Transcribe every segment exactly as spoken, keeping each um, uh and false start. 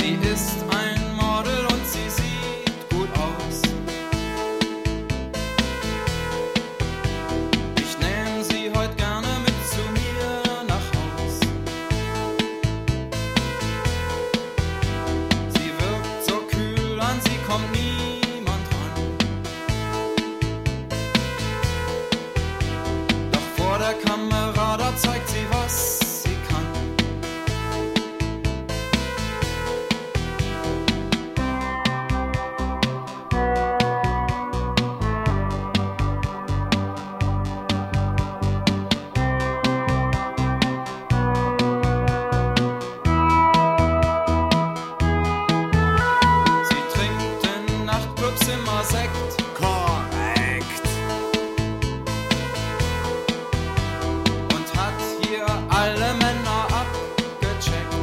Sie ist ein Model und sie sieht gut aus. Ich nehm sie heut gerne mit zu mir nach Haus. Sie wirkt so kühl, an sie kommt niemand ran. Doch vor der Kamera, da zeigt sie, was sie kann. Sie trinkt in Nachtclubs immer Sekt. Korrekt. Und hat hier alle Männer abgecheckt.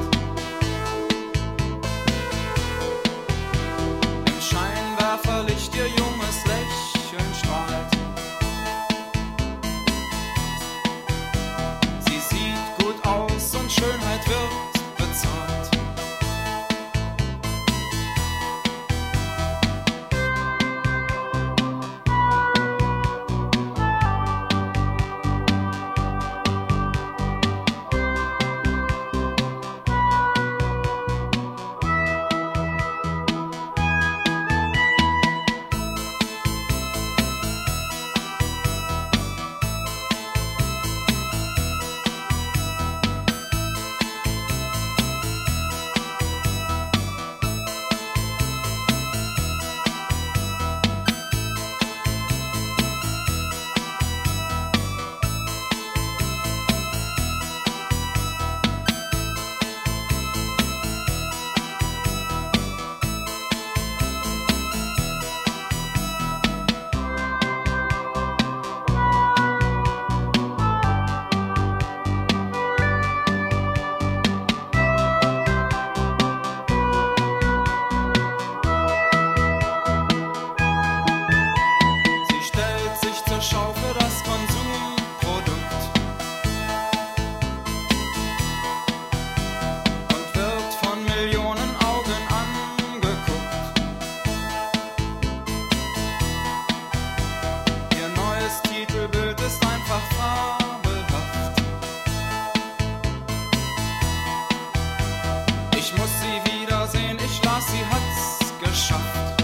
Im Scheinwerferlicht ihr junges Lächeln strahlt. Sie sieht gut aus und Schönheit wird bezahlt. Sie stellt sich zur Schau für das Konsumprodukt und wird von Millionen Augen angeguckt. Ihr neues Titelbild ist einfach fabelhaft. Ich muss sie wiedersehen, ich las, sie hat's geschafft.